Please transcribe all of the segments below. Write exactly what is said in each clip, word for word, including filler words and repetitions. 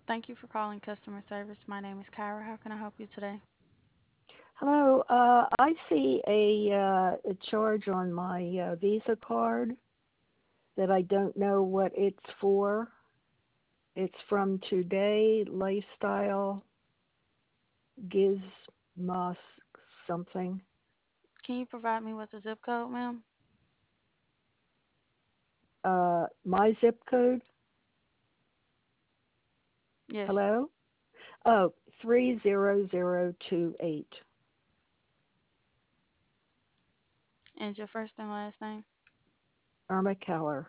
Thank you for calling customer service. My name is Kyra. How can I help you today? Hello. Uh, I see a, uh, a charge on my uh, Visa card that I don't know what it's for. It's from Today Lifestyle Gizmos something. Can you provide me with the zip code, ma'am? Uh, my zip code. Yes. Hello. Oh, three zero zero two eight. And your first and last name? Irma Keller.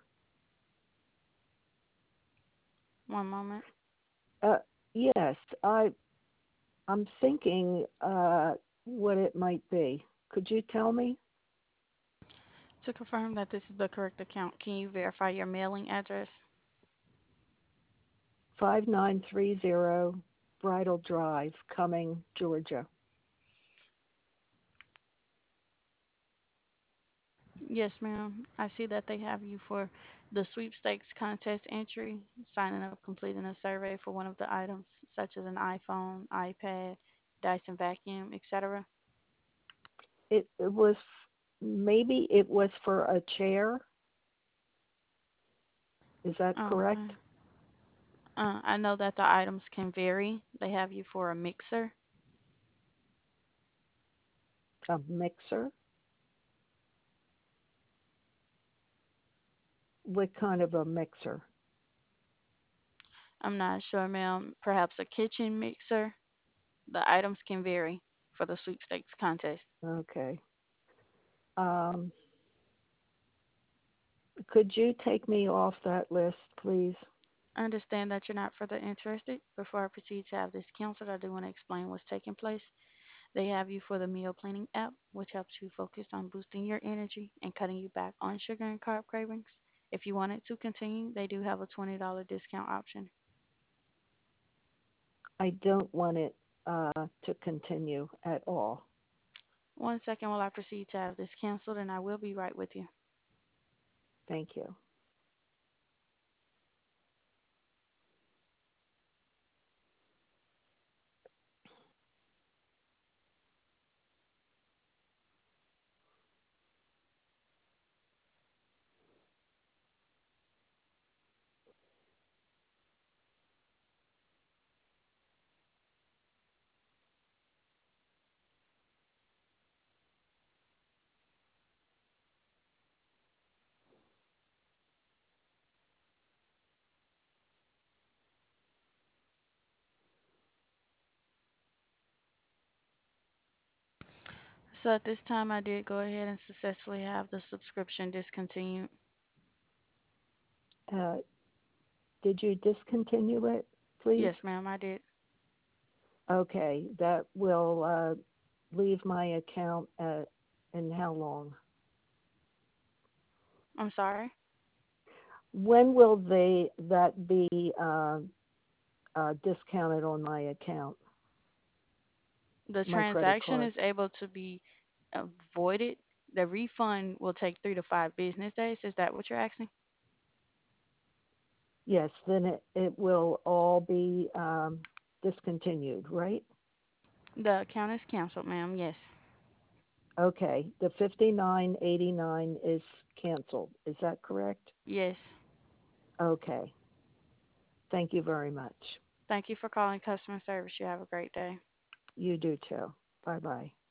One moment. Uh, yes, I I'm thinking uh, what it might be. Could you tell me? To confirm that this is the correct account, can you verify your mailing address? five nine three zero Bridal Drive, Cumming, Georgia. Yes, ma'am. I see that they have you for the sweepstakes contest entry, signing up, completing a survey for one of the items, such as an iPhone, iPad, Dyson vacuum, et cetera. It, it was maybe it was for a chair. Is that Oh, okay. correct? Uh, I know that the items can vary. They have you for a mixer. A mixer? What kind of a mixer? I'm not sure, ma'am. Perhaps a kitchen mixer. The items can vary for the sweepstakes contest. Okay. Um, could you take me off that list, please? I understand that you're not further interested. Before I proceed to have this canceled, I do want to explain what's taking place. They have you for the meal planning app, which helps you focus on boosting your energy and cutting you back on sugar and carb cravings. If you wanted to continue, they do have a twenty dollars discount option. I don't want it uh, to continue at all. One second while I proceed to have this canceled, and I will be right with you. Thank you. So at this time, I did go ahead and successfully have the subscription discontinued. Uh, did you discontinue it, please? Yes, ma'am, I did. Okay, that will uh, leave my account at, in how long? I'm sorry. When will they that be uh, uh, discounted on my account, The my credit transaction card? is able to be avoided. The refund will take three to five business days. Is that what you're asking? Yes, then it, it will all be um, discontinued, right? The account is canceled, ma'am. Yes. Okay, the fifty-nine eighty-nine is canceled. Is that correct? Yes. Okay, thank you very much. Thank you for calling customer service. You have a great day. You do too. Bye bye.